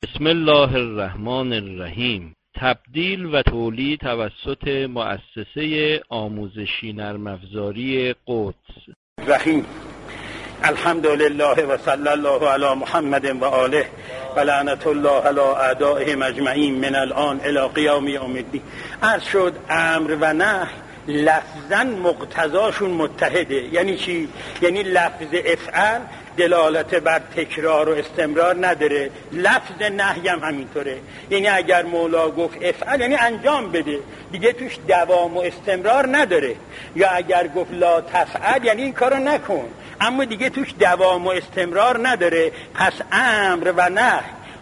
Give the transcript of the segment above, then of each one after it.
بسم الله الرحمن الرحیم. تبدیل و تولید توسط مؤسسه آموزشی نرم افزاری قدس. رحیم. الحمدلله و صلی الله علی محمد و آله و لعنت الله علی اعدائهم اجمعین من الان الی قیام یوم الدین. عرض شد امر و نهی لفظاً مقتضاشون متحده. یعنی چی؟ یعنی لفظ افعل دلالت بر تکرار و استمرار نداره، لفظ نهی هم همینطوره. یعنی اگر مولا گفت افعل یعنی انجام بده، دیگه توش دوام و استمرار نداره. یا اگر گفت لا تفعل یعنی این کارو نکن، اما دیگه توش دوام و استمرار نداره. پس امر و نهی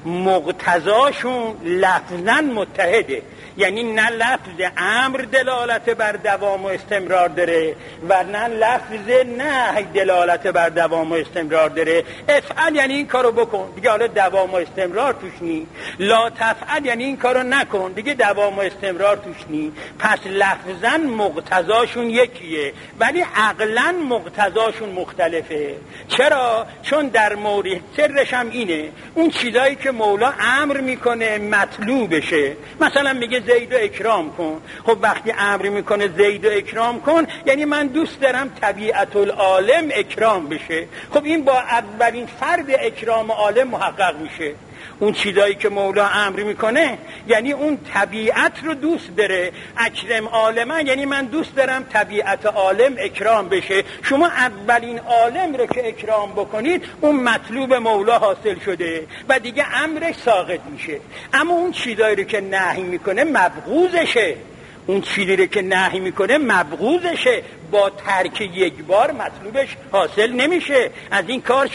مقتضاشون لفظاً متحده. یعنی نه لفظ امر دلالت بر دوام و استمرار داره و نه لفظ نهی دلالت بر دوام و استمرار داره. افعل یعنی این کارو بکن، دیگه حالا دوام و استمرار توش نی. لا تفعل یعنی این کارو نکن، دیگه دوام و استمرار توش نی. پس لفظاً مقتضاشون یکیه ولی عقلاً مقتضاشون مختلفه. چرا؟ چون در مورد سرش هم اینه، اون چیزایی که مولا امر میکنه مطلوبشه. مثلا میگه زید و اکرام کن. خب وقتی امر میکنه زید و اکرام کن یعنی من دوست دارم طبیعت العالم اکرام بشه. خب این با اولین فرد اکرام عالم محقق میشه. اون چیزایی که مولا امر میکنه یعنی اون طبیعت رو دوست داره. اکرم عالمن یعنی من دوست دارم طبیعت عالم اکرام بشه. شما اولین عالم رو که اکرام بکنید اون مطلوب مولا حاصل شده و دیگه امرش ساقط میشه. اما اون چیزایی رو که نهی میکنه مبغوضشه. اون چیزی رو که نهی میکنه مبغوضشه، با ترک یک بار مطلوبش حاصل نمیشه. از این کار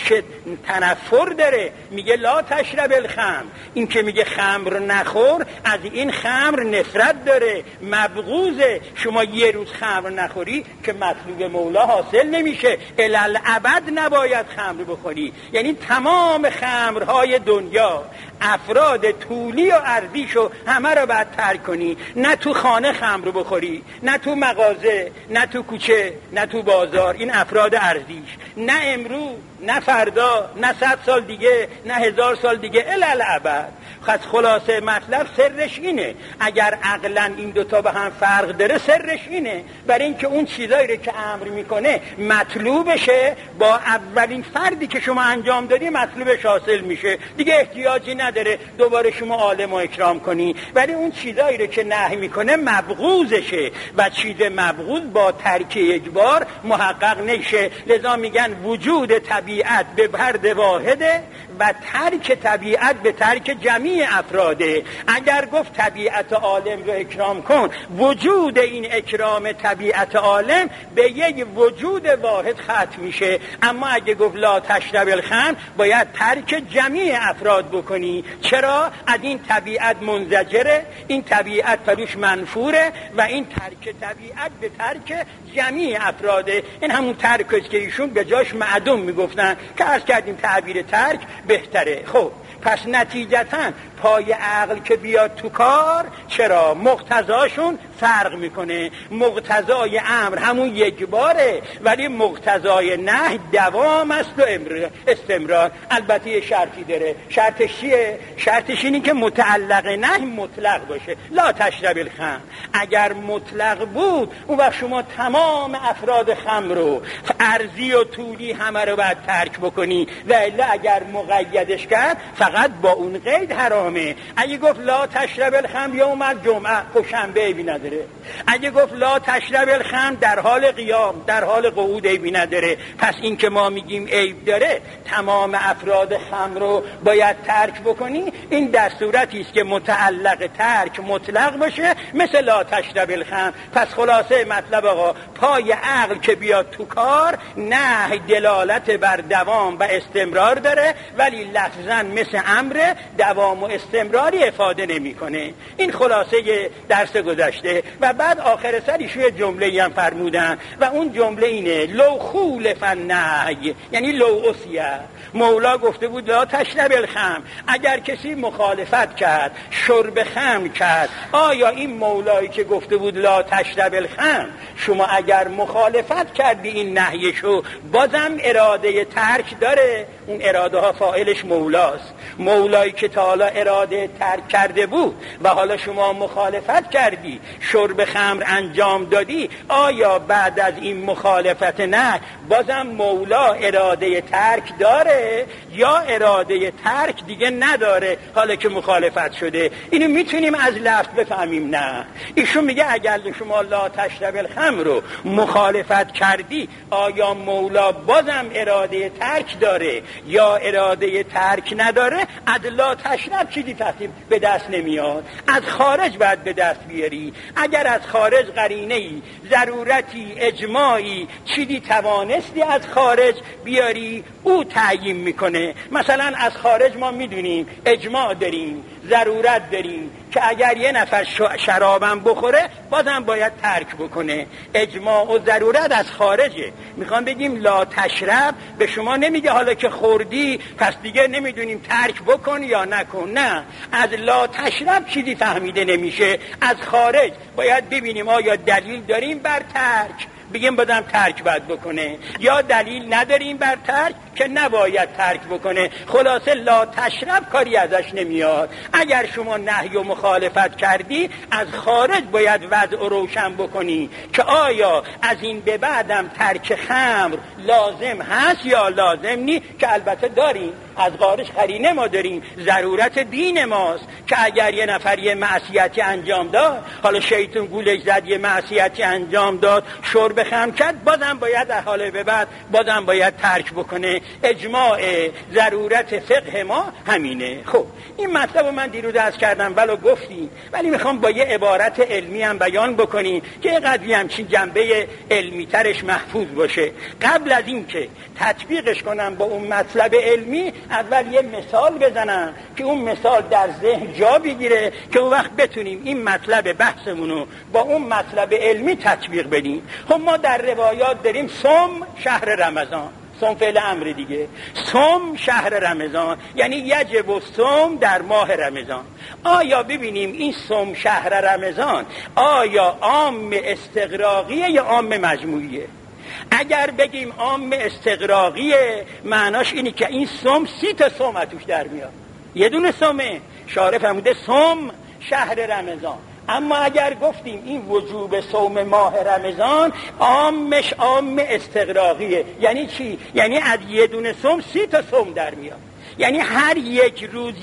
تنفر داره. میگه لا تشرب الخمر، این که میگه خمر نخور از این خمر نفرت داره، مبغوضه. شما یه روز خمر نخوری که مطلوب مولا حاصل نمیشه، الالعبد نباید خمر بخوری. یعنی تمام خمرهای دنیا افراد طولی و عرضیشو همه رو باید ترک کنی. نه تو خانه خمر بخوری، نه تو مغازه، نه تو کوچه، نه تو بازار. این افراد ارزیش. نه امروز، نه فردا، نه 100 سال دیگه، نه 1000 سال دیگه، الالعبد. خاص خلاصه مطلب سرش اینه. اگر عقلا این دوتا به هم فرق داره سرش اینه، برای اینکه اون چیزایی رو که امر میکنه مطلوبشه، با اولین فردی که شما انجام دادی مطلوبش حاصل میشه، دیگه احتیاجی نداره دوباره شما عالم و اکرام کنی. ولی اون چیزایی رو که نهی میکنه مبغوضشه و چیز مبغوض با ترک یک بار محقق نشه. لذا میگن وجود طبیعت به فرد واحده و ترک طبیعت به ترک جمیع افراده. اگر گفت طبیعت عالم رو اکرام کن، وجود این اکرام طبیعت عالم به یک وجود واحد ختم میشه. اما اگه گفت لا تشرب الخمر باید ترک جمیع افراد بکنی. چرا؟ از این طبیعت منزجره، این طبیعت پروش منفوره و این ترک طبیعت به ترک جمیع افراده. این همون ترک است که ایشون به جاش معدوم میگفتن که عرض کردیم تعبیر ترک بهتره. خب پس نتیجتاً پای عقل که بیاد تو کار، چرا؟ مقتضاشون فرق میکنه. مقتضای امر همون یک باره ولی مقتضای نهی دوام است و استمرار. البته یه شرطی داره. شرطش چیه؟ شرطش اینه که متعلق نهی مطلق باشه. لا تشرب الخمر اگر مطلق بود اون وقت شما تمام افراد خمر رو ارضی و طولی همه رو باید ترک بکنی، و الا اگر مقیدش کرد فقط با اون قید حرامه. اگه گفت لا تشرب الخمر یوم الجمعه، خب شنبه عیبی نداره. اگه گفت لا تشرب الخمر در حال قیام، در حال قعود عیبی نداره. پس این که ما میگیم عیب داره، تمام افراد خمر رو باید ترک بکنی، این در صورتی است که متعلق ترک مطلق باشه مثل لا تشرب الخمر. پس خلاصه مطلب آقا، پای عقل که بیاد تو کار، نه دلالت بر دوام و استمرار داره ولی لفظاً مثل امر دوام و استمراری افاده نمیکنه. این خلاصه درس گذشته. و بعد آخر سرش یه جمله هم فرمودن و اون جمله اینه لو خولف النهی، یعنی لو اسیه. مولا گفته بود لا تشرب الخمر، اگر کسی مخالفت کرد، شرب خمر کرد، آیا این مولایی که گفته بود لا تشرب الخمر، شما اگر مخالفت کردی این نهیشو بازم اراده ترک داره؟ اون اراده ها فاعلش مولاست. مولایی که تا حالا اراده ترک کرده بود و حالا شما مخالفت کردی، شرب خمر انجام دادی، آیا بعد از این مخالفت نه بازم مولا اراده ترک داره یا اراده ترک دیگه نداره حالا که مخالفت شده؟ اینو میتونیم از لفظ بفهمیم؟ نه. ایشون میگه اگر شما لا تشرب الخمر رو مخالفت کردی، آیا مولا بازم اراده ترک داره یا اراده ترک نداره؟ از لا تشرب چیزی تصمیم به دست نمیاد، از خارج باید به دست بیاری. اگر از خارج قرینه‌ای، ضرورتی، اجماعی، چیزی توانستی از خارج بیاری، او تعیین میکنه. مثلا از خارج ما میدونیم اجماع داریم، ضرورت داریم که اگر یه نفر شرابم بخوره بازم باید ترک بکنه. اجماع و ضرورت از خارجه. میخوام بگیم لا تشرب به شما نمیگه حالا که خوردی پس دیگه نمیدونیم ترک بکن یا نکن. نه، از لا تشرب چیزی فهمیده نمیشه. از خارج باید ببینیم آیا دلیل داریم بر ترک، بگیم بازم ترک باید بکنه، یا دلیل نداریم بر ترک که نباید ترک بکنه. خلاصه لا تشرب کاری ازش نمیاد. اگر شما نهی و مخالفت کردی، از خارج باید وضع و روشن بکنی که آیا از این به بعدم ترک خمر لازم هست یا لازم نی، که البته داریم. از خارج قرینه ما داریم، ضرورت دین ماست که اگر یه نفر یه معصیتی انجام داد، حالا شیطان گولش زد یه معصیتی انجام داد، شرب خمر کرد، بازم باید در حال به بعد بازم باید ترک بکنه. اجماع ضرورت فقه ما همینه. خب این مطلب رو من دیروز عرض کردم ولو گفتیم، ولی میخوام با یه عبارت علمی هم بیان بکنیم که یه قدری همچین جنبه علمی ترش محفوظ باشه. قبل از این که تطبیقش کنم با اون مطلب علمی، اول یه مثال بزنم که اون مثال در ذهن جا بگیره که اون وقت بتونیم این مطلب بحثمونو با اون مطلب علمی تطبیق بدیم. خب ما در روایات داریم صوم شهر رمضان، صوم فعل امر دیگه، صوم شهر رمضان یعنی یجب الصوم در ماه رمضان. آیا ببینیم این صوم شهر رمضان آیا عام استغراقیه یا عام مجموعیه؟ اگر بگیم عام استغراقیه معناش اینی که این صوم 30 تا صوم توش در میاد، یه دونه صومه، شارع فرموده صوم شهر رمضان. اما اگر گفتیم این وجوب صوم ماه رمضان عامش عام استغراقیه، یعنی چی؟ یعنی از یه دونه صوم 30 تا صوم در میاد، یعنی هر یک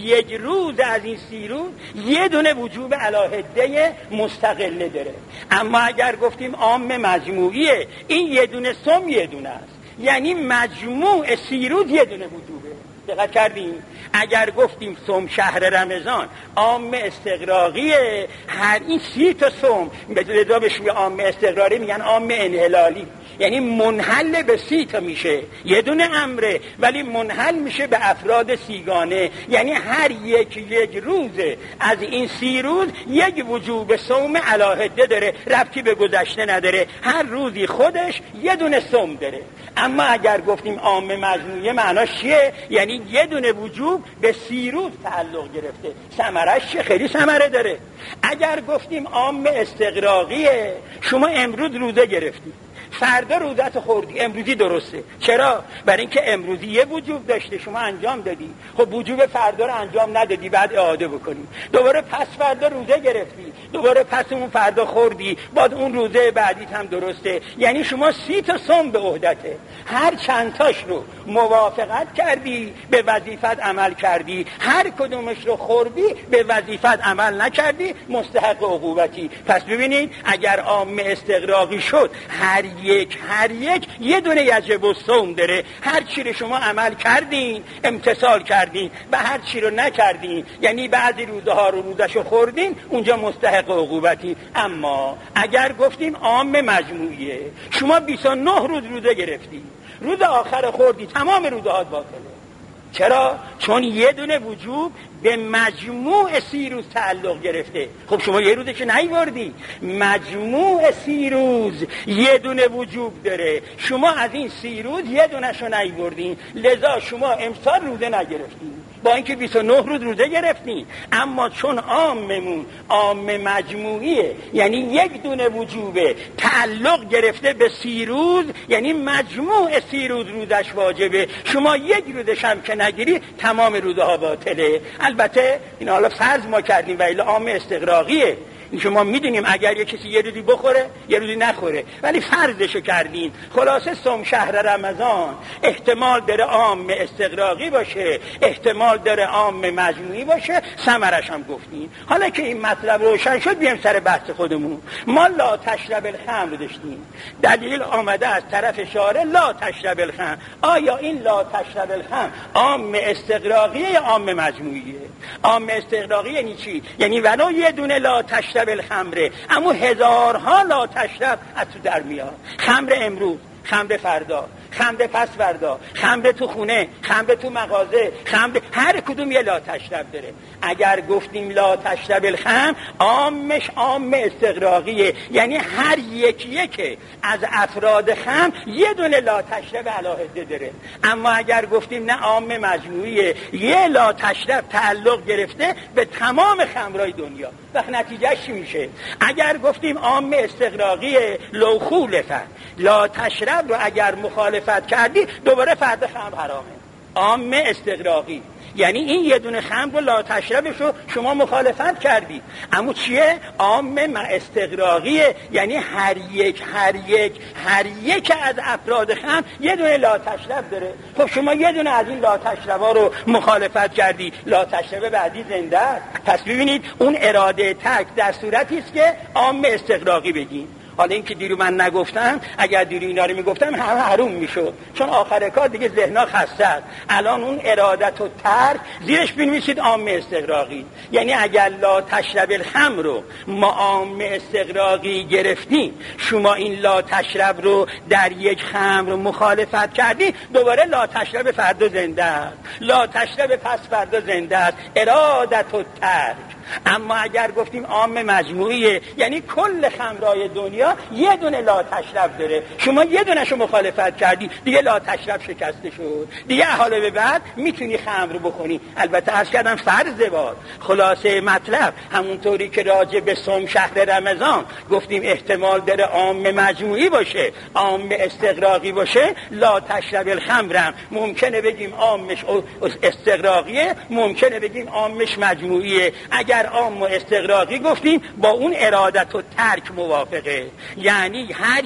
روز از این 30 روز یه دونه وجوب علاهده مستقله داره. اما اگر گفتیم عام مجموعیه، این یه دونه صوم یه دونه است، یعنی مجموع 30 روز یه دونه وجوبه. دقت کردیم؟ اگر گفتیم صوم شهر رمضان عام استغراقیه، هر این 30 تا صوم لذا بهش عام استغراقی میگن عام انحلالی، یعنی منحل به 30 تا میشه، یه دونه امره ولی منحل میشه به افراد 30گانه، یعنی هر یک روز از این 30 روز یک وجوب صوم علاهده داره، ربطی به گذشته نداره، هر روزی خودش یه دونه صوم داره. اما اگر گفتیم عام مجموعه معناش چیه؟ یعنی یه دونه وجوب به 30 روز تعلق گرفته. ثمرش چه؟ خیلی ثمره داره. اگر گفتیم عام استغراقیه، شما امروز روزه گرفتی، فردا روزت خوردی، امروزی درسته. چرا؟ برای اینکه امروزی یه وجوب داشته شما انجام دادی، خب وجوب فردا رو انجام ندادی، بعد اعاده بکنی. دوباره پس فردا روزه گرفتی، دوباره پس اون فردا خوردی، بعد اون روزه بعدیت هم درسته. یعنی شما 30 تا صوم به عهدته، هر چند تاش رو موافقت کردی به وظیفت عمل کردی، هر کدومش رو خوردی به وظیفت عمل نکردی، مستحق عقوبتی. پس ببینید اگر عام استغراقی شد، هر یک یه دونه یجب الصوم داره. هر چی رو شما عمل کردین، امتثال کردین، و هر چی رو نکردین، یعنی بعضی روزها رو روزشو خوردین، اونجا مستحق عقوبتی. اما اگر گفتیم عام مجموعیه، شما 29 روز روزه گرفتی، روز آخر خوردی، تمام روزها باطله. چرا؟ چون یه دونه وجوب به مجموع 30 روز تعلق گرفته. خب شما یه روزش نیاوردی، مجموع 30 روز یه دونه وجوب داره، شما از این 30 روز یه دونه‌شو نیاوردین، لذا شما امسال روزه نگرفتین. با اینکه 29 روز روزه گرفتیم، اما چون عاممون عام مجموعیه، یعنی یک دونه وجوبه تعلق گرفته به 30 روز، یعنی مجموع 30 روز روزش واجبه. شما یک روزش هم که نگیری تمام روزها باطله. البته این حالا فرض ما کردیم و الا عام استغراقیه، این شما میدونیم اگر یک کسی یه روزی بخوره یه روزی نخوره، ولی فرضشو کردیم. خلاصه صوم شهر رمضان احتمال داره عام استغراقی باشه، احتمال داره عام مجموعی باشه، ثمرش هم گفتیم. حالا که این مطلب روشن شد بیایم سر بحث خودمون. ما لا تشرب الخمر داشتیم، دلیل آمده از طرف شارع لا تشرب الخمر. آیا این لا تشرب الخمر عام استغراقیه یا عام مجموعیه؟ عام استغراقی یعنی چی؟ یعنی ولو یه دونه لا تشرب الخمره، اما هزارها لا تشرب از تو در میاد. خمر امروز، خمر فردا، خمر پس فردا، خمر تو خونه، خمر تو مغازه، خمر، هر کدوم یه لا تشرب داره. اگر گفتیم لا تشرب الخمر، عامش عام استغراقیه، یعنی هر یکی از افراد خمر یه دونه لا تشرب علاهده داره. اما اگر گفتیم نه عام مجموعیه، یه لا تشرب تعلق گرفته به تمام خمرای دنیا، وقت نتیجه چی میشه؟ اگر گفتیم عام استغراقیه، لو خولفه لا تشرب رو اگر مخالفت کردی دوباره فرد خمر حرامه. عام استغراقی یعنی این یه دونه خمر رو لا تشربش رو شما مخالفت کردی. اما چیه؟ عام استغراقیه، یعنی هر یک از افراد خمر یه دونه لا تشرب داره. خب شما یه دونه از این لا تشربا رو مخالفت کردی، لا تشرب بعدی زنده است. پس ببینید اون اراده تک در صورتی است که عام استغراقی بگیم. حالا این که دیرو من نگفتم، اگر دیرو اینا رو میگفتم همه حروم میشد، چون آخر کار دیگه ذهنها خسته است. الان اون ارادت و ترک زیرش بنویسید عام استغراقی. یعنی اگر لا تشرب الخمر رو ما عام استغراقی گرفتیم، شما این لا تشرب رو در یک خمر مخالفت کردی، دوباره لا تشرب فردا زنده است، لا تشرب پس فردا زنده است، ارادت و ترک. اما اگر گفتیم عام مجموعیه، یعنی کل خمرای دنیا یه دونه لا تشرب داره، شما یه دونهشو مخالفت کردی، دیگه لا تشرب شکسته شد، دیگه حالا به بعد میتونی خمر بخونی. البته عرض کردم فرض باد. خلاصه مطلب همونطوری که راجع به صوم شهر رمضان گفتیم احتمال داره عام مجموعی باشه، عام استغراقی باشه، لا تشرب الخمر ممکنه بگیم عامش استغراقیه، ممکنه بگیم عامش مجموعیه. اگر عام و استغراقی گفتیم با اون ارادت و ترک موافقه، یعنی هر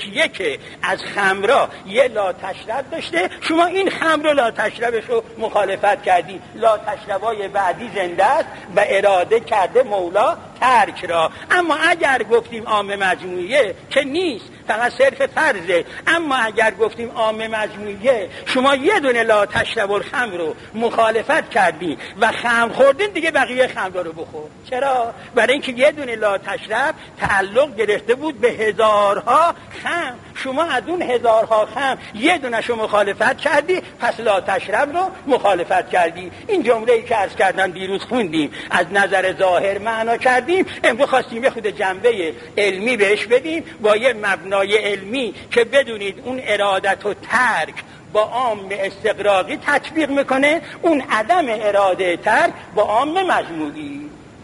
یک از خمرها یه لا تشرب داشته، شما این خمر و لا تشربش رو مخالفت کردی، لا تشربای بعدی زنده است و اراده کرده مولا ترک را. اما اگر گفتیم عام مجموعیه که نیست، فقط صرف فرضه. اما اگر گفتیم عام مجموعیه، شما یه دونه لا تشرب الخمر رو مخالفت کردی و خمر خوردین، دیگه بقیه خمر رو بخور. چرا؟ برای اینکه یه دونه لا تشرب تعلق گرفته بود به هزارها خمر. شما از اون هزارها خمر یه دونهشو مخالفت کردی، پس لا تشرب رو مخالفت کردی. این جمله‌ای که عرض کردم دیروز خوندیم، از نظر ظاهر معنا کردیم، امروز خواستیم یه خود جنبه علمی بهش بدیم با یه مبنای علمی که بدونید اون ارادت و ترک با عام استغراقی تطبیق میکنه، اون عدم اراده ترک با عام مجموعی.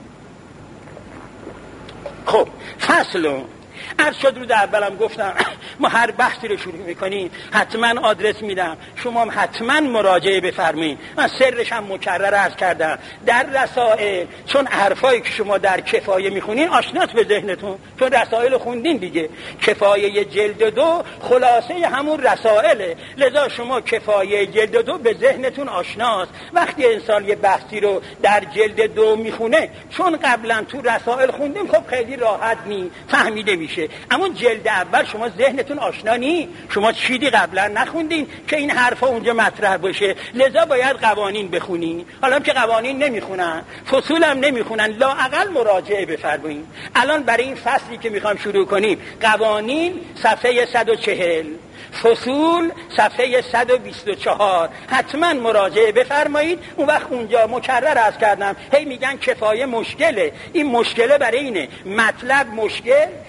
خب فصل عرض شد رو در اولم گفتم ما هر بحثی رو شروع میکنیم حتما آدرس میدم، شما هم حتما مراجعه بفرمایید. من سرش هم مکرر عرض کردم در رسائل، چون حرفایی که شما در کفایه میخونین آشناست به ذهنتون، چون رسائل خوندین دیگه. کفایه جلد 2 خلاصه همون رسائله، لذا شما کفایه جلد 2 به ذهنتون آشناست. وقتی انسان یه بحثی رو در جلد 2 میخونه، چون قبلا تو رسائل خوندیم، خب خیلی راحت نی فهمیده میشه. اما جلد اول شما ذهنتون آشنا نی، شما چیزی قبلا نخوندین که این حرفا اونجا مطرح باشه، لذا باید قوانین بخونین. حالا که قوانین نمیخونن، فصول هم نمیخونن، لااقل مراجعه بفرمایید. الان برای این فصلی که میخوام شروع کنیم، قوانین صفحه 140، فصول صفحه 124 حتما مراجعه بفرمایید. اون وقت اونجا مکرر عرض کردم هی میگن کفایه مشکله، این مشکله برای اینه مطلب مشکل،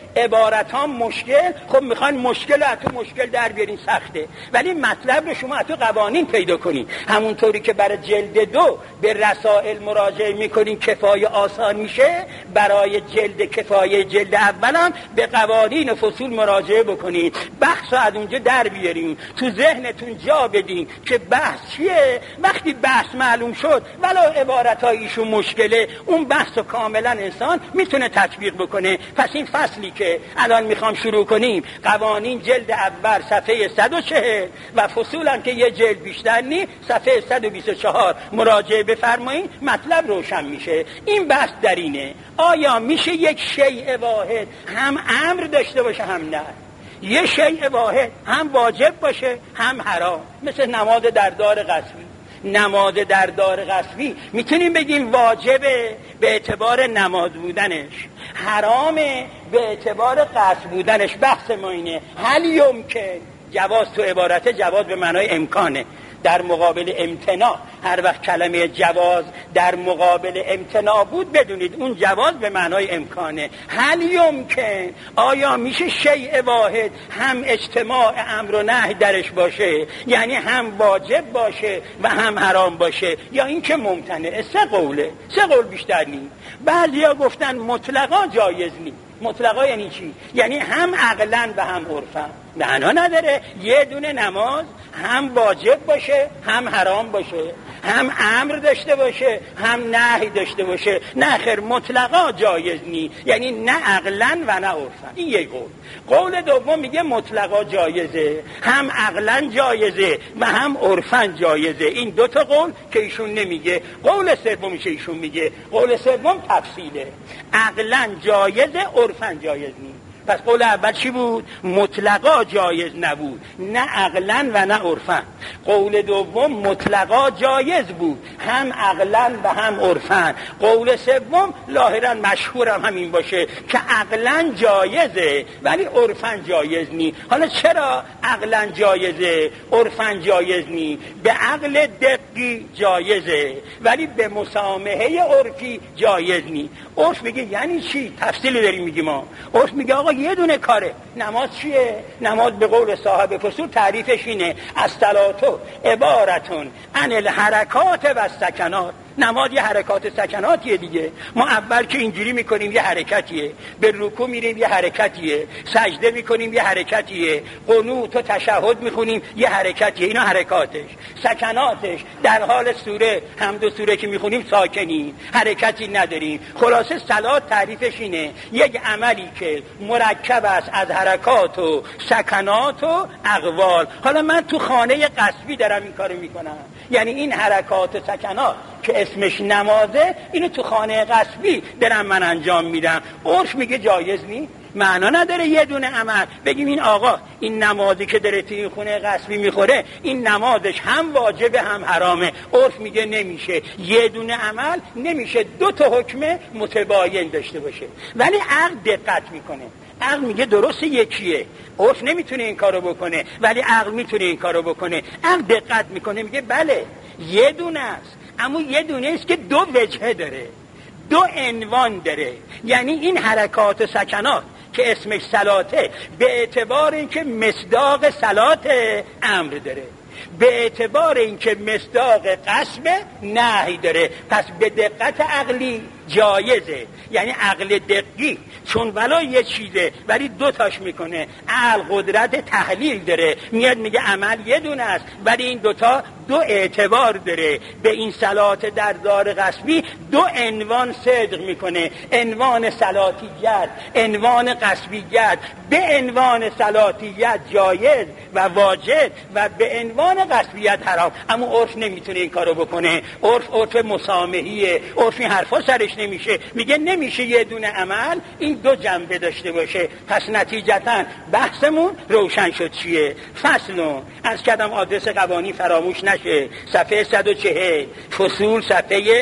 عبارت ها مشکل، خب میخوان مشکل از تو مشکل در بیارین، سخته، ولی مطلب رو شما از تو قوانین پیدا کنین. همونطوری که برای جلد 2 به رسائل مراجعه میکنین کفایه آسان میشه، برای جلد کفایه جلد اول هم به قوانین و فصول مراجعه بکنین، بحث رو از اونجا در بیارین، تو ذهنتون جا بدین که بحث چیه. وقتی بحث معلوم شد ولو عبارتایشون مشکله، اون بحث رو کاملا انسان میتونه تطبیق بکنه. پس این فصلی که الان میخوام شروع کنیم، قوانین جلد اول صفحه 140 و فصول هم که یه جلد بیشتر نی، صفحه 124 مراجعه بفرمایید، مطلب روشن میشه. این بحث در اینه آیا میشه یک شیء واحد هم امر داشته باشه هم نه؟ یه شیء واحد هم واجب باشه هم حرام، مثل نماز در دار قصبی. نماز در دار قصبی میتونیم بگیم واجبه به اعتبار نماز بودنش، حرامه به اعتبار قصد بودنش. بحث ما اینه هل یمکن، جواز تو عبارت جواز به معنای امکانه در مقابل امتناع. هر وقت کلمه جواز در مقابل امتناع بود بدونید اون جواز به معنای امکانه. هل یمکن، آیا میشه شیء واحد هم اجتماع امر و نهی درش باشه، یعنی هم واجب باشه و هم حرام باشه، یا اینکه ممتنع؟ سه قول بیشتر نی. بعضیا گفتن مطلقا جایز نی. مطلقا یعنی چی؟ یعنی هم عقلن و هم عرفن. معنا نداره یه دونه نماز هم واجب باشه هم حرام باشه، هم امر داشته باشه هم نهی داشته باشه. نه خیر، مطلقا جایز نی، یعنی نه عقلن و نه عرفن. این یک قول. قول دوم میگه مطلقا جایزه، هم عقلن جایزه و هم عرفن جایزه. این دو تا قول که ایشون نمیگه. قول سومش ایشون میگه. قول سوم تفصیله، عقلن جایزه عرفن جایز نی. پس قول اول چی بود؟ مطلقا جایز نبود، نه عقلن و نه عرفن. قول دوم مطلقا جایز بود، هم عقلن و هم عرفن. قول سوم لاحقا مشهورم همین باشه که عقلن جایزه ولی عرفن جایز نی. حالا چرا عقلن جایزه عرفن جایز نی؟ به عقل دقی جایزه ولی به مسامحه عرفی جایز نی. عرف میگه یعنی چی؟ تفصیلی داریم میگیم ما. عرف میگه آقا یه دونه کاره. نماز چیه؟ نماز به قول صاحب فصول تعریفش اینه الصلاه عبارتون عن الحرکات و السکنات. نماز یه حرکات سکناتیه دیگه. ما اول که اینجوری میکنیم یه حرکتیه، به رکوع میریم یه حرکتیه، سجده میکنیم یه حرکتیه، قنوت و تشهد میخونیم یه حرکتیه. اینا حرکاتش. سکناتش در حال سوره حمد و سوره که میخونیم ساکنیم، حرکتی نداریم. خلاصه صلات تعریفش اینه یک عملی که مرکب است از حرکات و سکنات و اقوال. حالا من تو خانه قصبی دارم این کارو میکنم، یعنی این حرکات و سکنات که اسمش نمازه، اینو تو خانه قصبی دارم من انجام میدم. عرف میگه جایز نی. معنا نداره یه دونه عمل بگیم این آقا این نمازی که داره تو این خونه قصبی میخوره این نمازش هم واجبه هم حرامه. عرف میگه نمیشه. یه دونه عمل نمیشه دو تا حکم متباین داشته باشه. ولی عقل دقت میکنه. عقل میگه درست یکیه. عرف نمیتونه این کارو بکنه ولی عقل میتونه این کارو بکنه. عقل دقت میکنه میگه بله یه دونه است، اما یه دونه است که دو وجهه داره، دو عنوان داره. یعنی این حرکات و سکنات که اسمش صلاته به اعتبار اینکه مصداق صلات امر داره، به اعتبار اینکه مصداق قصب نهی داره. پس به دقت عقلی جایزه، یعنی عقل دقیق، چون ولا یه چیزه ولی دو تاش میکنه. عقل قدرت تحلیل داره، میاد میگه عمل یه دونه است ولی این دوتا دو اعتبار داره. به این صلات در دار قصبی دو عنوان صدق میکنه، عنوان صلاتیت، عنوان قصبیت. به عنوان صلاتیت جایز و واجب و به عنوان قصبیت حرام. اما عرف نمیتونه این کارو بکنه. عرف مسامحیه. عرف این حرفا سرش نمیشه. میگه نمیشه یه دونه عمل این دو جنبه داشته باشه. پس نتیجتا بحثمون روشن شد چیه؟ فصلون از کدام آدرس قوانین فراموش نشه. صفحه 140 فصول صفحه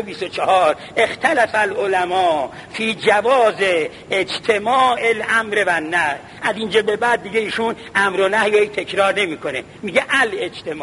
124 اختلف العلماء فی جواز اجتماع الامر و نهی. از اینجا به بعد دیگه ایشون امر و نهی تکرار نمیکنه، میگه الاجتماع.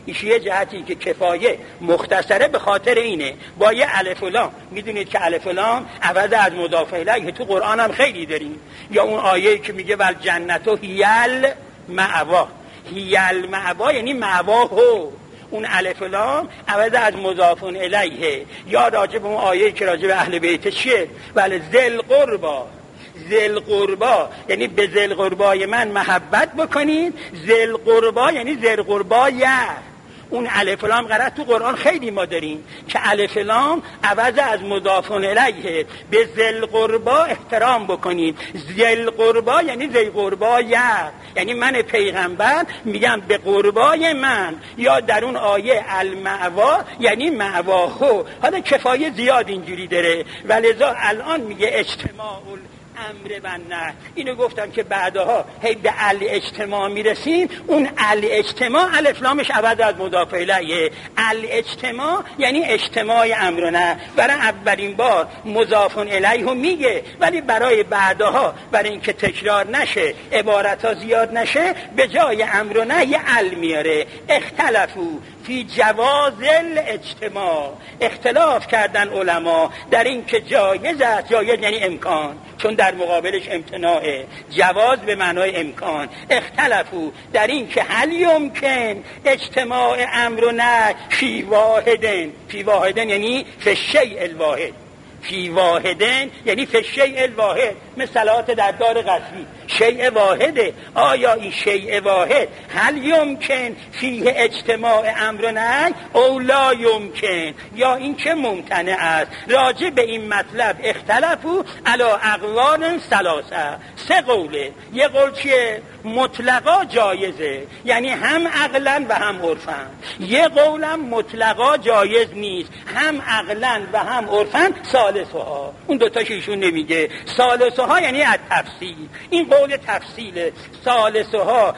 یه جهتی که کفایه مختصره به خاطر اینه با یه الف و لام. میدونید که الف و لام عوض از مضاف الیه تو قرآن هم خیلی داریم. یا اون آیه‌ای که میگه ول جنت هیل مأوا، هیل مأوا یعنی مأواه، اون الف و لام عوض از مضاف الیه. یا راجع به اون آیه‌ای که راجع به اهل بیت چیه؟ ول ذل قربا، ذل قربا یعنی به ذل قربای من محبت بکنید. ذل قربا یعنی ذل قربایه. اون الف لام قرار تو قرآن خیلی ما داریم که الف لام عوض از مضاف الیه. به ذل قربا احترام بکنید. ذل قربا یعنی ذی قربایه، یعنی من پیغمبر میگم به قربای من. یا در اون آیه المأوا یعنی مأواه. حالا کفایه زیاد اینجوری داره، ولذا الان میگه اجتماع امر و نه. اینو گفتم که بعدها هی به الاجتماع میرسیم. اون الاجتماع الف لامش عوض از مضاف الیه. الاجتماع یعنی اجتماع امر و نه. برای اولین بار مضاف الیه میگه، ولی برای بعدها برای اینکه تکرار نشه، عبارتها زیاد نشه، به جای امر و نه یه ال میاره. اختلفو فی جواز الاجتماع، اختلاف کردن علما در این که جایز است. جایز یعنی امکان، چون در مقابلش امتناعه. جواز به معنای امکان. اختلفو در این که هل یمکن اجتماع امر و نهی فی واحدن. فی واحدن یعنی فی الشیء الواحد. فی واحدن یعنی فی الشیء الواحد. مثلات در دار قصبی شیء واحده. آیا این شیء واحد هل یمکن فیه اجتماع امر و نهی او لا یمکن، یا این که ممتنع است. راجع به این مطلب اختلفو علی اقوال ثلاثه. سه قوله. یه قول چیه؟ مطلقا جایزه، یعنی هم عقلا و هم عرفا. یه قولم مطلقا جایز نیست، هم عقلا و هم عرفا. ثالثها، اون دوتاش ایشون نمیگه. ثالثها یعنی التفصیل. این قول تفصیله. ثالثها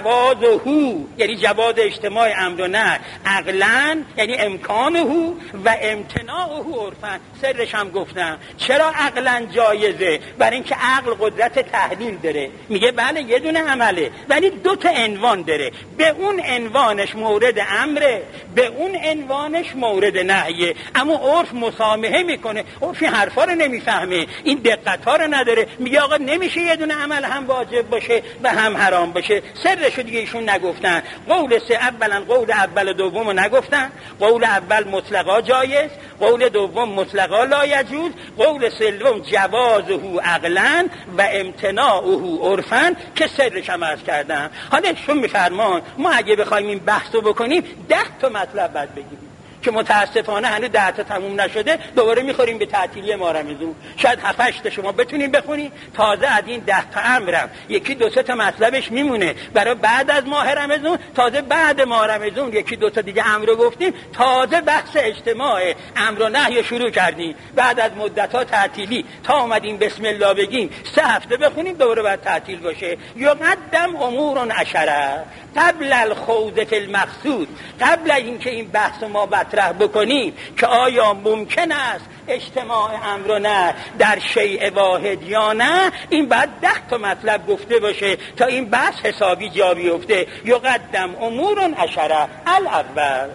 جوازه یعنی جواز اجتماع امر و نهی عقلا یعنی امکانه و امتناعه عرفا. سرش هم گفتم چرا عقلا جایزه؟ برای اینکه عقل قدرت تحلیل داره. میگه بله یه دونه عمله ولی دو تا عنوان داره. به اون عنوانش مورد امره، به اون عنوانش مورد نهیه. اما عرف مسامحه میکنه. عرف این حرفا رو نمیفهمه، این دقت‌ها رو نداره. میگه آقا نمیشه یه دونه عمل هم واجب باشه و هم حرام باشه. سرشو دیگه ایشون نگفتن. قول سه اولا قول اول و دومو نگفتن. قول اول مطلقا جایز، قول دوم مطلقا لا یجوز، قول سوم جوازه عقلا و امتناعه عرفا که سرش هم عرض کردم. حالا ایشون میفرمان ما اگه بخوایم این بحثو بکنیم 10 تا مطلب بعد بگیم که متاسفانه هنوز 10 تا تموم نشده. دوباره میخوریم به تعطیلی ماه رمضان. شاید 7-8 تا شما بتونین بخونید. تازه از این 10 تا امرم یکی 2-3 تا مطلبش میمونه برای بعد از ماه رمضان. تازه بعد ماه رمضان یکی 2 تا دیگه امر رو گفتیم. تازه بحث اجتماع امر و نهی شروع کردیم. بعد از مدت‌ها تعطیلی تا اومدیم بسم الله بگیم 3 هفته بخونیم دوباره بعد تعطیل باشه. یقدم امور عشره قبل الخوض فی المقصود. قبل اینکه این بحث ما مطرح بکنیم که آیا ممکن است اجتماع امر و نهی در شیء واحد یا نه، این بعد 10 تا مطلب گفته باشه تا این بحث حسابی جا بیفته. یقدم امور عشره. الاول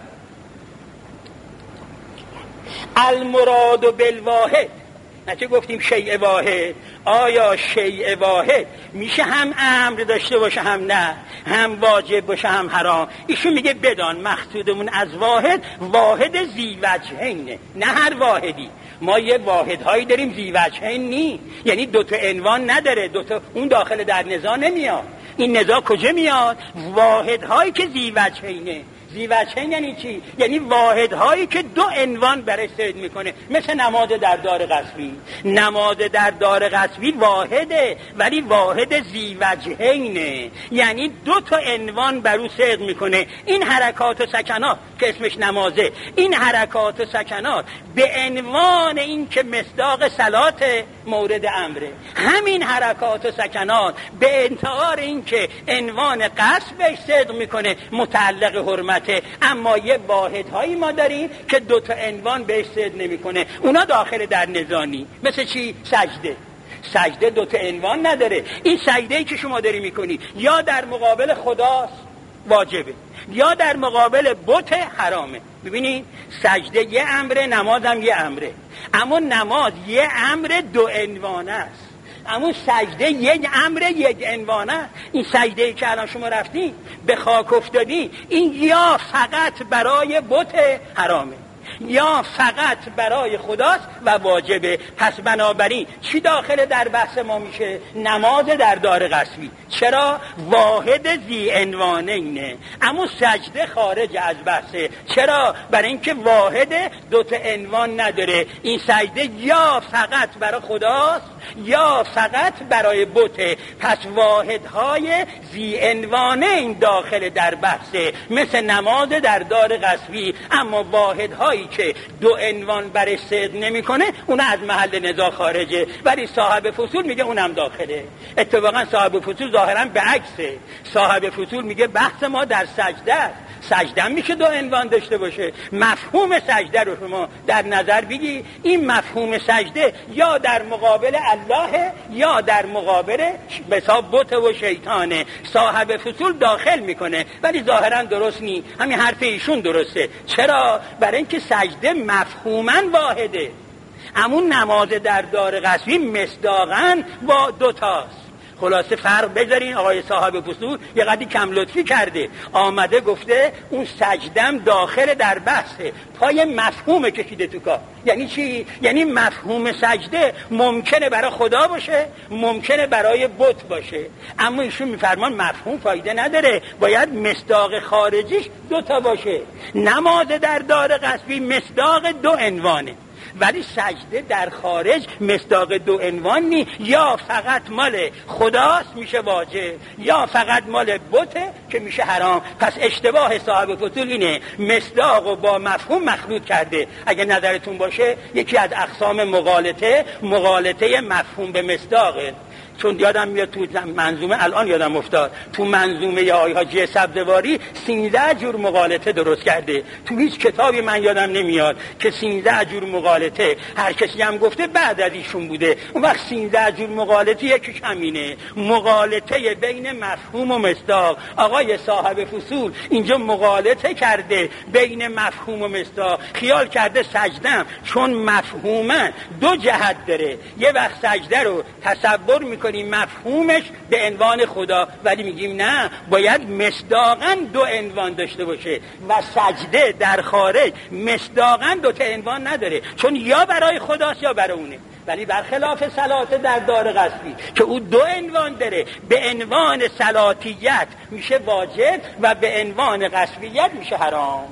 المراد بالواحد. نچه گفتیم شیء واحد. آیا شیء واحد میشه هم امر داشته باشه هم نه، هم واجب باشه هم حرام؟ ایشون میگه بدان مقصودمون از واحد، واحد ذی وجهینه، نه هر واحدی. ما یه واحدهایی داریم ذی وجهین نی، یعنی 2 تا عنوان نداره، 2 تا اون داخل در نزاع نمیاد. این نزاع کجا میاد؟ واحدهایی که ذی وجهینه. ذی وجهین یعنی چی؟ یعنی واحدهایی که 2 عنوان برای صید میکنه. مثل نماز در دار غصبی. نماز در دار غصبی واحده ولی واحد ذی وجهینه، یعنی 2 تا عنوان برای صید میکنه. این حرکات و سکنات که اسمش نمازه، این حرکات و سکنات به عنوان این که مصداق صلات مورد امره. همین حرکات و سکنات به اعتبار این که عنوان قصد بهش صدق میکنه متعلق حرمته. اما یه واحدهایی ما داریم که 2 تا عنوان بهش صدق نمیکنه. اونا داخل در نزانی. مثل چی؟ سجده. سجده 2 تا عنوان نداره. این سجده‌ای که شما داری میکنی یا در مقابل خداست واجبه، یا در مقابل بت حرامه. ببینید سجده یه امره، نماز هم یه امره، اما نماز یه امر دو عنوانه است، اما سجده یک امر یک عنوانه. این سجده‌ای که الان شما رفتین به خاک افتادی، این یا فقط برای بت حرامه یا فقط برای خداست و واجبه. پس بنابراین چی داخل در بحث ما میشه؟ نماز در دار قصبی. چرا؟ واحد ذی عنوانه اینه، اما سجده خارج از بحثه. چرا؟ برای اینکه واحد دوتا عنوان نداره. این سجده یا فقط برای خداست یا فقط برای بته. پس واحدهای ذی عنوانه این داخل در بحثه، مثل نماز در دار قصبی. اما واحدهایی که دو عنوان برای صدق نمیکنه اون از محل نزاع خارجه، ولی صاحب فصول میگه اونم داخله. اتفاقا صاحب فصول ظاهرا به عکسه. صاحب فصول میگه بحث ما در سجده است، سجده میشه دو عنوان داشته باشه. مفهوم سجده رو شما در نظر بگی، این مفهوم سجده یا در مقابل الله یا در مقابل بساب بت و شیطانه. صاحب فصول داخل میکنه ولی ظاهرا درست نی. همین حرف ایشون درسته. چرا؟ برای اینکه سجده مفهوما واحده، اما نماز در دار قصبی مصداقاً با دوتاست. خلاصه فرق بذارین. آقای صاحب فصول یه قدری کم لطفی کرده، آمده گفته اون سجدم داخل در بحثه، پای مفهوم کشیده تو کار. یعنی چی؟ یعنی مفهوم سجده ممکنه برای خدا باشه، ممکنه برای بت باشه، اما ایشون میفرمان مفهوم فایده نداره، باید مصداق خارجیش دوتا باشه. نماز در دار قصبی مصداق دو عنوانه، ولی سجده در خارج مصداق دو عنوان نی. یا فقط مال خداست میشه واجب، یا فقط مال بته که میشه حرام. پس اشتباه صاحب فصول اینه، مصداق با مفهوم مخلوط کرده. اگه نظرتون باشه یکی از اقسام مغالطه مفهوم به مصداقه. چون یادم میاد تو منظومه، الان یادم افتاد، تو منظومه آقای حاجی سبزواری 13 جور مغالطه درست کرده. تو هیچ کتابی من یادم نمیاد که 13 جور مغالطه، هر کسی هم گفته بعد از ایشون بوده. اون وقت 13 جور مغالطه یکیش همینه، مغالطه بین مفهوم و مصداق. آقای صاحب فصول اینجا مغالطه کرده بین مفهوم و مصداق، خیال کرده سجدم چون مفهوما دو جهت داره، یه وقت سجده رو تصور میکنه مفهومش به عنوان خدا، ولی میگیم نه، باید مصداقاً دو عنوان داشته باشه و سجده در خارج مصداقاً دو تا عنوان نداره، چون یا برای خداست یا برای اونه. ولی برخلاف صلات در دار قصبی که او دو عنوان داره، به عنوان صلاتیت میشه واجب و به عنوان قصبیت میشه حرام.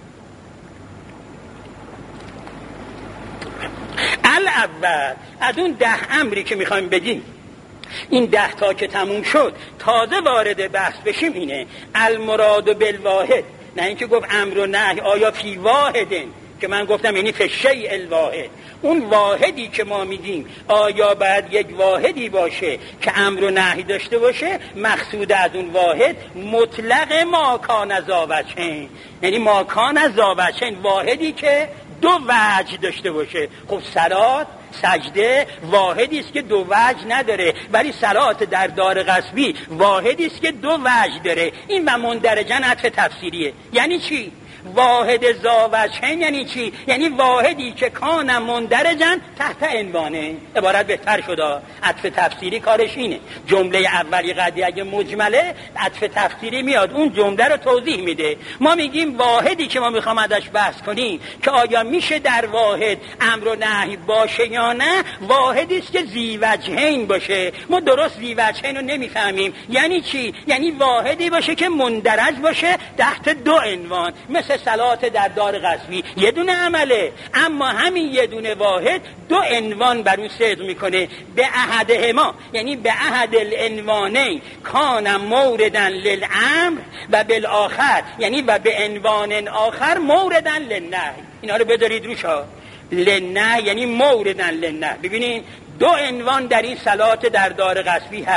الاول از اون 10 امری که میخوایم بگیم، این 10 تا که تموم شد تازه وارد بحث بشیم اینه المراد بالواحد. نه اینکه گفت امر و نهی آیا فی واحدن، که من گفتم یعنی فی الشیء الواحد. اون واحدی که ما میگیم آیا باید یک واحدی باشه که امر و نهی داشته باشه؟ مقصود از اون واحد مطلق ما کان ذا وجهین، یعنی ما کان ذا وجهین، واحدی که دو وجه داشته باشه. خب صلات، سجده واحدی است که دو وجه نداره، ولی صلات در دار قصبی واحدی است که دو وجه داره. این و مندرجاً عطف تفسیریه. یعنی چی؟ واحد ذا وجهین یعنی چی؟ یعنی واحدی که کان مندرجاً تحت عنوانه. عبارت بهتر شده. عطف تفسیری کارش اینه، جمله اولی قضیه اگه مجمله، عطف تفسیری میاد اون جمله رو توضیح میده. ما میگیم واحدی که ما میخوام ازش بحث کنیم که آیا میشه در واحد امر و نهی باشه یا نه، واحدی است که ذی وجهین باشه. ما درست ذی وجهین رو نمیفهمیم. یعنی چی؟ یعنی واحدی باشه که مندرج باشه تحت دو عنوان، مثل صلات در دار قصبی یه دونه عمله، اما همین یه دونه واحد دو عنوان بر اون صدق میکنه. به احدهما یعنی به احد العنوانین کان موردن للامر و بالآخر یعنی و به عنوان آخر موردن للنهی. اینا رو بذارید روش ها. للنهی یعنی موردن للنهی. ببینید دو عنوان در این صلات در دار قصبی هست،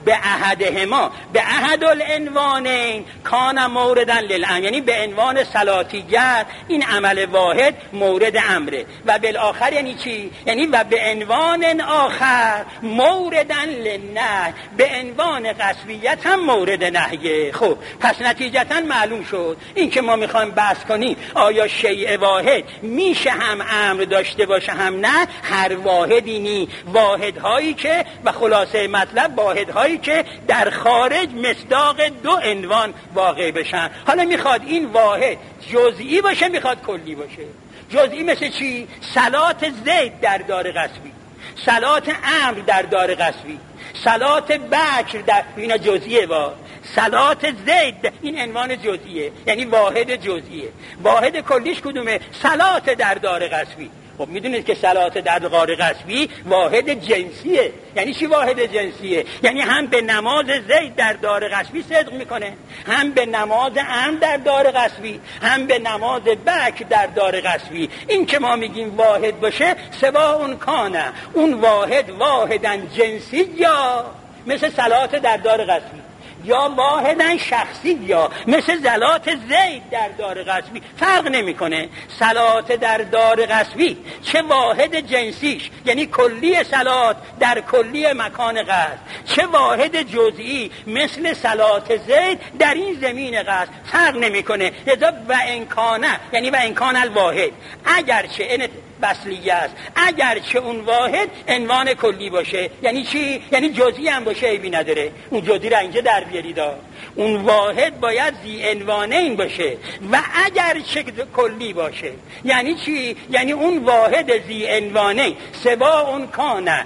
به احدهما به احد العنوانین کان موردا للامر، یعنی به عنوان صلاتیت این عمل واحد مورد امره. و بالاخر یعنی چی؟ یعنی و به عنوان آخر موردا للنهی، به عنوان قصویت هم مورد نهیه. خب پس نتیجتا معلوم شد این که ما میخوایم بحث کنیم آیا شیء واحد میشه هم امر داشته باشه هم نه؟ هر واحدی نی، واحدهایی که و خلاصه مطلب واحدهایی که در خارج مصداق دو عنوان واقع بشن. حالا میخواد این واحد جزئی باشه میخواد کلی باشه. جزئی مثل چی؟ صلات زید در دار قصبی، صلات امر در دار قصبی، صلات بکر در این جزئیه، با صلات زید این عنوان جزئیه، یعنی واحد جزئیه. واحد کلیش کدومه؟ صلات در دار قصبی. خب میدونید که صلات در دار قصبی واحد جنسیه. یعنی چی واحد جنسیه؟ یعنی هم به نماز زید در دار قصبی صدق میکنه، هم به نماز امر در دار قصبی، هم به نماز بکر در دار قصبی. این که ما میگیم واحد باشه سوا اون کانه، اون واحد واحدن جنسی یا مثل صلات در دار قصبی، یا واحدن شخصی یا مثل صلات زید در دار قصبی. فرق نمیکنه. صلات در دار قصبی چه واحد جنسیش یعنی کلی صلات در کلی مکان قصد، چه واحد جزئی مثل صلات زید در این زمین قصد، فرق نمیکنه. لذا و انکانه یعنی و انکان الواحد، اگرچه این بسلیه است، اگرچه اون واحد عنوان کلی باشه. یعنی چی؟ یعنی جزئی هم باشه عیبی نداره. اون جزئی را اینجا در بیارید، اون واحد باید ذی عنوانین باشه و اگرچه کلی باشه. یعنی چی؟ یعنی اون واحد ذی عنوانین سوا اون کانه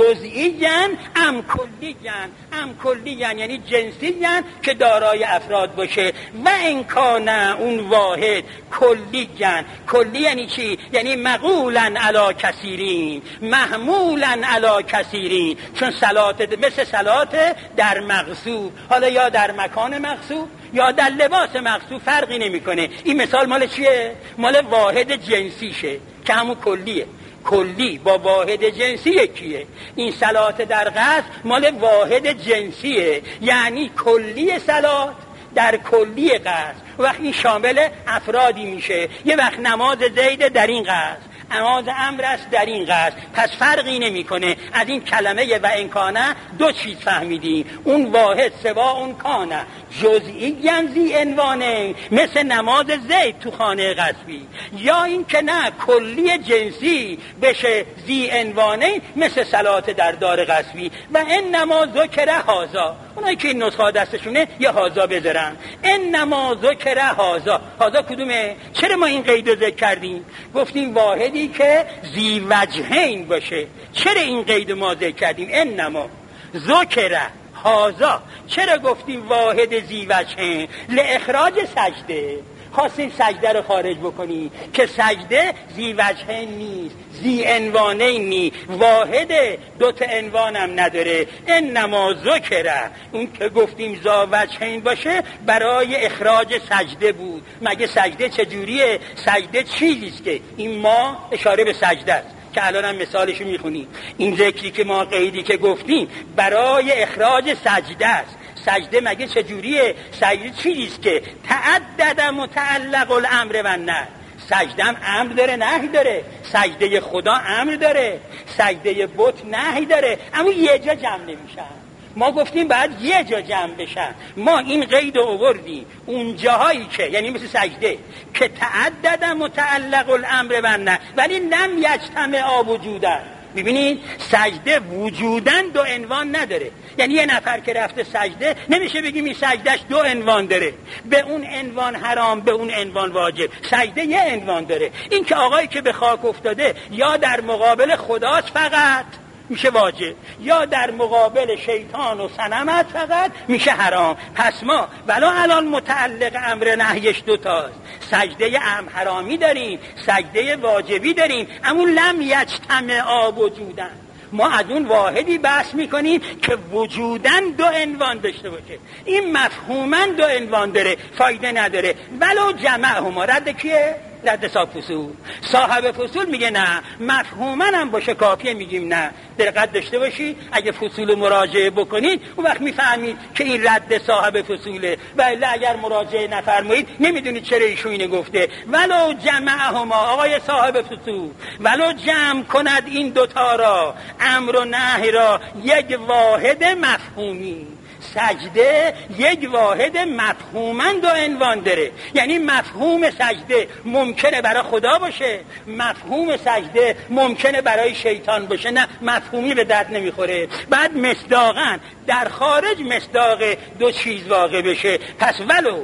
جزئیاً ام کلیاً، ام کلیاً یعنی جنسیاً که دارای افراد باشه. و این کانه اون واحد کلیاً، کلی یعنی چی؟ یعنی مقولاً علی کثیرین، محمولاً علی کثیرین. چون صلات مثل صلات در مغصوب، حالا یا در مکان مغصوب یا در لباس مغصوب فرقی نمیکنه. این مثال مال چیه؟ مال واحد جنسیشه که همون کلیه. کلی با واحد جنسی یکیه. این صلات در قصد مال واحد جنسیه، یعنی کلی صلات در کلی قصد. وقت این شامل افرادی میشه. یه وقت نماز زید در این قصد، نماز امر است در این قصد. پس فرقی نمیکنه. از این کلمه و انکانه دو چیز فهمیدیم. اون واحد سوا اون کانه جزئی ذی عنوانه مثل نماز زید تو خانه قصبی، یا این که نه کلی جنسی بشه ذی عنوانه مثل صلات در دار قصبی. و این نماز ذکر هازا، اونایی که این نسخه دستشونه یه هازا بذارن. این نماز ذکر هازا، هازا کدومه؟ چرا ما این قید رو ذکر کردیم؟ گفتیم واحدی که ذی وجهین باشه. چرا این قید ما ذکر کردیم؟ این نماز ذکر هازا. چرا گفتیم واحد ذی وجهین؟ لاخراج سجده. خواستیم سجده رو خارج بکنی که سجده ذی وجهین نیست، ذی عنوانین نیست، واحد دوتا عنوان هم نداره. این نماز ذکره، اون که گفتیم ذا وجهین باشه برای اخراج سجده بود. مگه سجده چجوریه؟ سجده چیزیست که این ما اشاره به سجده است که الان هم مثالشو میخونیم. این ذکری که ما قیدی که گفتیم برای اخراج سجده است. سجده مگه چجوریه؟ سجده چیزیست که تعدد متعلق الامر و نه. سجده هم امر داره نهی داره. سجده خدا امر داره، سجده بت نهی داره، اما یه جا جمع نمیشن. ما گفتیم بعد یه جا جمع بشن. ما این قید رو آوردیم اون جاهایی که یعنی مثل سجده که تعدد متعلق الامر و نه ولی لم یجتمع وجودن. ببینید سجده وجودن دو عنوان نداره. یعنی یه نفر که رفته سجده نمیشه بگیم این سجدهش دو عنوان داره، به اون عنوان حرام به اون عنوان واجب. سجده یه عنوان داره. این که آقایی که به خاک افتاده یا در مقابل خداست فقط میشه واجب، یا در مقابل شیطان و صنمت فقط میشه حرام. پس ما ولی الان متعلق امر نهیش دوتاست. سجده امر حرامی داریم، سجده واجبی داریم، اما لم یجتمع وجودن. ما از اون واحدی بحث میکنیم که وجودن دو عنوان داشته باشه. این مفهوما دو عنوان داره، فایده نداره. ولو جمع هما رد کیه؟ رد صاحب فصول. صاحب فصول میگه نه مفهوما هم باشه کافیه، میگیم نه. دقت داشته باشید اگه فصول مراجعه بکنید اون وقت میفهمید که این رد صاحب فصوله، ولی اگر مراجعه نفرمایید نمیدونید چرا ایشون اینو گفته. ولو جمعهما، آقای صاحب فصول، ولو جمع کند این دوتا را، امر و نهی را، یک واحد مفهومی. سجده یک واحد مفهوما دو عنوان داره، یعنی مفهوم سجده ممکنه برای خدا باشه، مفهوم سجده ممکنه برای شیطان باشه، نه مفهومی به درد نمیخوره. بعد مصداقاً در خارج مصداق دو چیز واقع بشه. پس ولو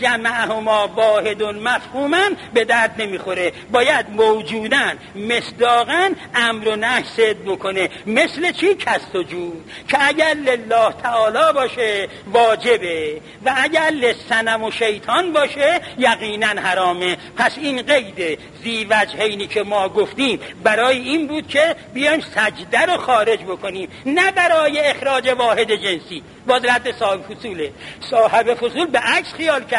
جمعهما واحد مفهوما به درد نمیخوره، باید موجودن مصداقاً امر و نهی صدق بکنه. مثل چی؟ کالسجود، که اگر لله تعالی باشه واجبه و اگر لصنم و شیطان باشه یقینا حرامه. پس این قید ذی وجهینی که ما گفتیم برای این بود که بیایم سجده رو خارج بکنیم، نه برای اخراج واحد جنسی. باز رد صاحب فصوله. صاحب فصول به عکس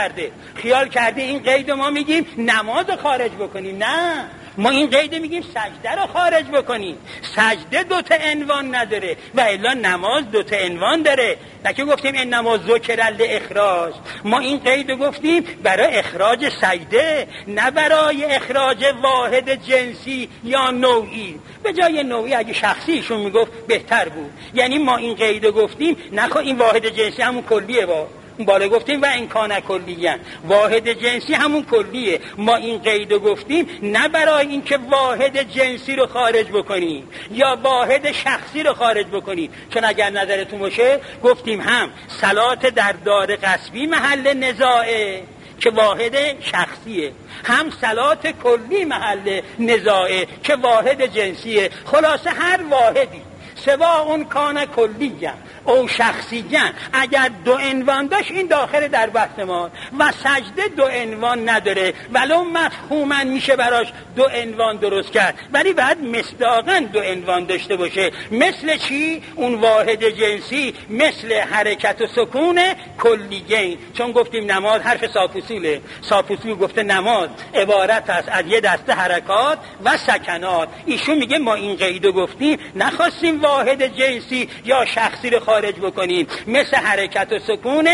خیال کرده این قید ما میگیم نماز خارج بکنیم، نه، ما این قید میگیم سجده رو خارج بکنیم. سجده دوتا عنوان نداره و الا نماز دوتا عنوان داره. لکه گفتیم این نماز ذکر الاخراج، ما این قید رو گفتیم برای اخراج سجده، نه برای اخراج واحد جنسی یا نوعی. به جای نوعی اگه شخصیشون میگفت بهتر بود. یعنی ما این قید رو گفتیم نخوا این واحد جنسی همون کلیه، با بالا گفتیم و این کان کلیه، واحد جنسی همون کلیه. ما این قید رو گفتیم نه برای اینکه واحد جنسی رو خارج بکنیم یا واحد شخصی رو خارج بکنیم، چون اگر نظرتون باشه گفتیم هم صلات در دار غصبی محل نزاعه که واحد شخصیه، هم صلات کلی محل نزاعه که واحد جنسیه. خلاصه هر واحدی سوا اون کان کلیه او شخصیه اگر دو عنوان داشت این داخل در بحث ما. و سجده دو عنوان نداره، ولو مفهوما میشه براش دو عنوان درست کرد، ولی بعد مصداقاً دو عنوان داشته باشه. مثل چی؟ اون واحد جنسی، مثل حرکت و سکون کلیین. چون گفتیم نماز حرف صافوسوله، صافوسول گفته نماز عبارت است از یه دسته حرکات و سکنات. ایشون میگه ما این قیدو گفتیم نخواستیم واحد جنسی یا شخصی رو خارج بکنیم، مثل حرکت و سکون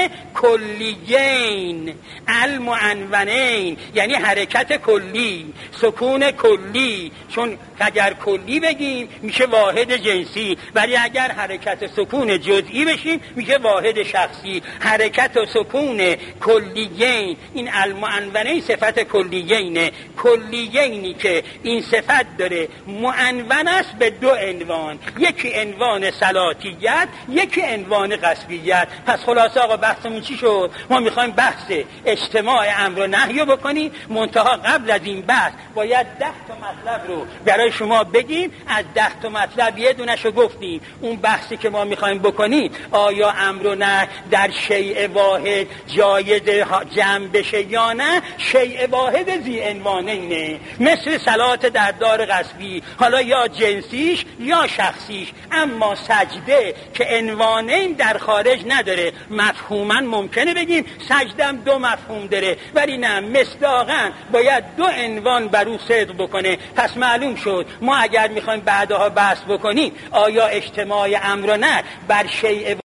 کلیین المعنونین، یعنی حرکت کلی، سکون کلی. چون اگر کلی بگیم میشه واحد جنسی، ولی اگر حرکت سکون جزئی بشیم میشه واحد شخصی. حرکت و سکون کلیین، این المعنونین صفت کلیینه. کلیینی که این صفت داره معنون است به دو عنوان، یکی عنوان صلاتیت، یکی عنوان غصبیت. پس خلاصه آقا بحثمون چی شد؟ ما میخوایم بحث اجتماع امر و نهی رو بکنیم، منتها قبل از این بحث باید 10 تا مطلب رو برای شما بگیم. از 10 تا مطلب یه دونش رو گفتیم. اون بحثی که ما میخوایم بکنیم آیا امر و نهی در شیء واحد جایز جمع بشه یا نه؟ شیء واحد ذی عنوانینه، مثل صلات در دار غصبی، حالا یا جنسیش یا شخصیش. اما سجده که عنوانین در خارج نداره، مفهوما ممکنه بگیم سجدم دو مفهوم داره، ولی نه، مصداقاً باید دو عنوان بر او صدق بکنه. پس معلوم شد ما اگر میخوایم بعدها بحث بکنیم آیا اجتماع امر و نهی بر شیء